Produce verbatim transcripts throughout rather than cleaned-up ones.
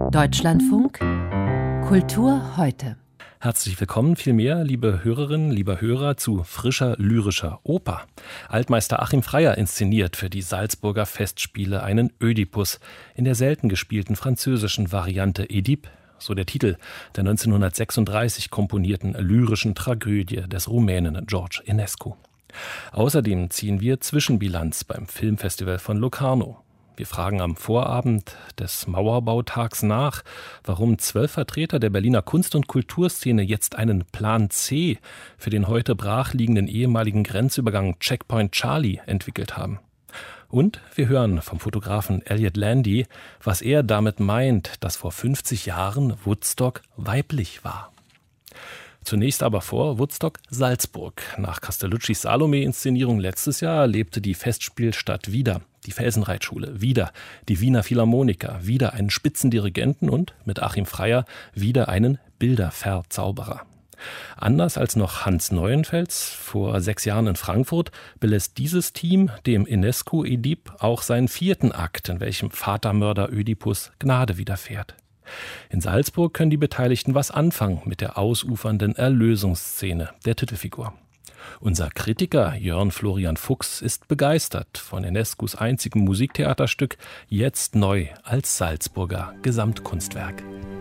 Deutschlandfunk Kultur heute. Herzlich willkommen vielmehr, liebe Hörerinnen, lieber Hörer, zu frischer lyrischer Oper. Altmeister Achim Freyer inszeniert für die Salzburger Festspiele einen Ödipus in der selten gespielten französischen Variante Oedipe, so der Titel der neunzehnhundertsechsunddreißig komponierten lyrischen Tragödie des Rumänen George Enescu. Außerdem ziehen wir Zwischenbilanz beim Filmfestival von Locarno. Wir fragen am Vorabend des Mauerbautags nach, warum zwölf Vertreter der Berliner Kunst- und Kulturszene jetzt einen Plan C für den heute brachliegenden ehemaligen Grenzübergang Checkpoint Charlie entwickelt haben. Und wir hören vom Fotografen Elliot Landy, was er damit meint, dass vor fünfzig Jahren Woodstock weiblich war. Zunächst aber vor Woodstock Salzburg. Nach Castelluccis Salome-Inszenierung letztes Jahr erlebte die Festspielstadt wieder die Felsenreitschule, wieder die Wiener Philharmoniker, wieder einen Spitzendirigenten und mit Achim Freyer wieder einen Bilderverzauberer. Anders als noch Hans Neuenfels vor sechs Jahren in Frankfurt belässt dieses Team dem Enescu Oedipe auch seinen vierten Akt, in welchem Vatermörder Ödipus Gnade widerfährt. In Salzburg können die Beteiligten was anfangen mit der ausufernden Erlösungsszene der Titelfigur. Unser Kritiker Jörn Florian Fuchs ist begeistert von Enescus einzigem Musiktheaterstück, jetzt neu als Salzburger Gesamtkunstwerk.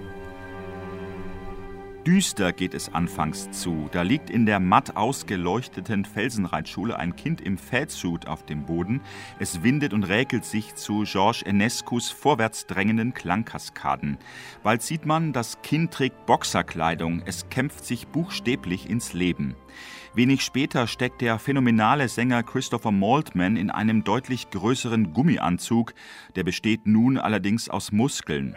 Düster geht es anfangs zu. Da liegt in der matt ausgeleuchteten Felsenreitschule ein Kind im Feldsuit auf dem Boden. Es windet und räkelt sich zu George Enescus vorwärts drängenden Klangkaskaden. Bald sieht man, das Kind trägt Boxerkleidung. Es kämpft sich buchstäblich ins Leben. Wenig später steckt der phänomenale Sänger Christopher Maltman in einem deutlich größeren Gummianzug. Der besteht nun allerdings aus Muskeln.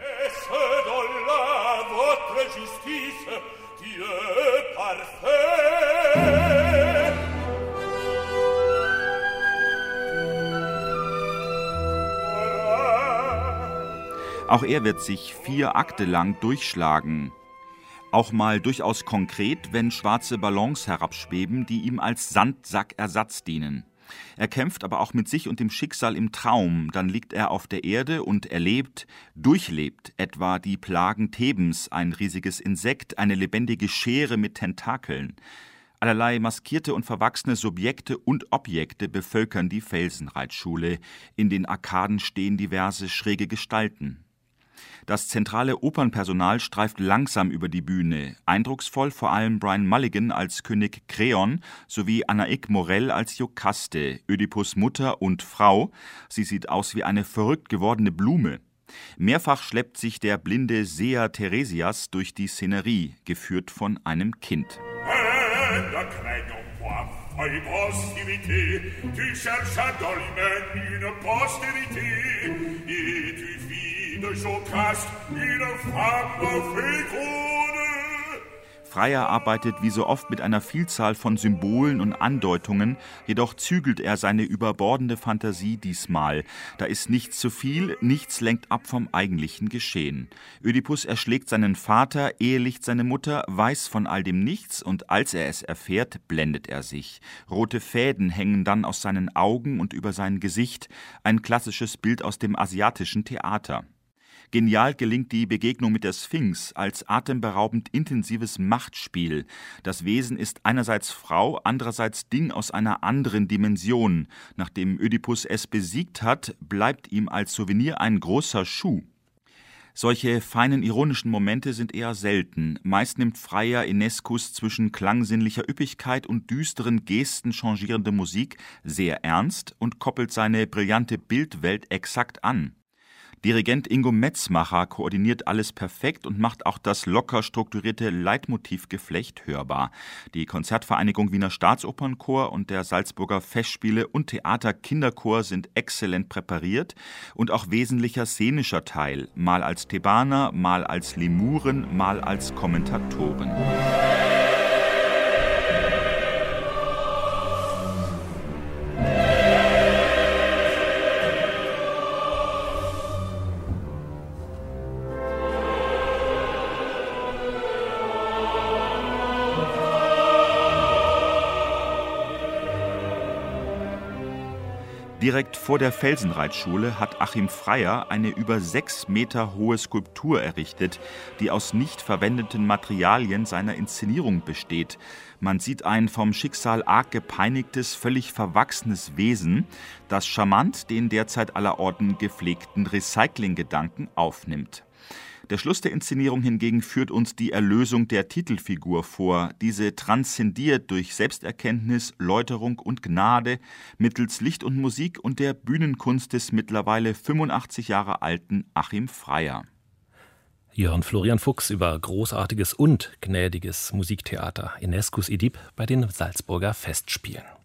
Auch er wird sich vier Akte lang durchschlagen. Auch mal durchaus konkret, wenn schwarze Ballons herabschweben, die ihm als Sandsackersatz dienen. Er kämpft aber auch mit sich und dem Schicksal im Traum. Dann liegt er auf der Erde und erlebt, durchlebt etwa die Plagen Thebens, ein riesiges Insekt, eine lebendige Schere mit Tentakeln. Allerlei maskierte und verwachsene Subjekte und Objekte bevölkern die Felsenreitschule. In den Arkaden stehen diverse schräge Gestalten. Das zentrale Opernpersonal streift langsam über die Bühne. Eindrucksvoll vor allem Brian Mulligan als König Kreon sowie Anaïk Morel als Iokaste, Ödipus Mutter und Frau. Sie sieht aus wie eine verrückt gewordene Blume. Mehrfach schleppt sich der blinde Seher Theresias durch die Szenerie, geführt von einem Kind. Freyer arbeitet wie so oft mit einer Vielzahl von Symbolen und Andeutungen, jedoch zügelt er seine überbordende Fantasie diesmal. Da ist nichts zu viel, nichts lenkt ab vom eigentlichen Geschehen. Ödipus erschlägt seinen Vater, ehelicht seine Mutter, weiß von all dem nichts und als er es erfährt, blendet er sich. Rote Fäden hängen dann aus seinen Augen und über sein Gesicht, ein klassisches Bild aus dem asiatischen Theater. Genial gelingt die Begegnung mit der Sphinx als atemberaubend intensives Machtspiel. Das Wesen ist einerseits Frau, andererseits Ding aus einer anderen Dimension. Nachdem Ödipus es besiegt hat, bleibt ihm als Souvenir ein großer Schuh. Solche feinen ironischen Momente sind eher selten. Meist nimmt Freyer Enescus zwischen klangsinnlicher Üppigkeit und düsteren Gesten changierende Musik sehr ernst und koppelt seine brillante Bildwelt exakt an. Dirigent Ingo Metzmacher koordiniert alles perfekt und macht auch das locker strukturierte Leitmotivgeflecht hörbar. Die Konzertvereinigung Wiener Staatsopernchor und der Salzburger Festspiele und Theater Kinderchor sind exzellent präpariert und auch wesentlicher szenischer Teil, mal als Thebaner, mal als Lemuren, mal als Kommentatoren. Direkt vor der Felsenreitschule hat Achim Freyer eine über sechs Meter hohe Skulptur errichtet, die aus nicht verwendeten Materialien seiner Inszenierung besteht. Man sieht ein vom Schicksal arg gepeinigtes, völlig verwachsenes Wesen, das charmant den derzeit allerorten gepflegten Recycling-Gedanken aufnimmt. Der Schluss der Inszenierung hingegen führt uns die Erlösung der Titelfigur vor. Diese transzendiert durch Selbsterkenntnis, Läuterung und Gnade mittels Licht und Musik und der Bühnenkunst des mittlerweile fünfundachtzig Jahre alten Achim Freyer. Jörn Florian Fuchs über großartiges und gnädiges Musiktheater Enescus Oedipe bei den Salzburger Festspielen.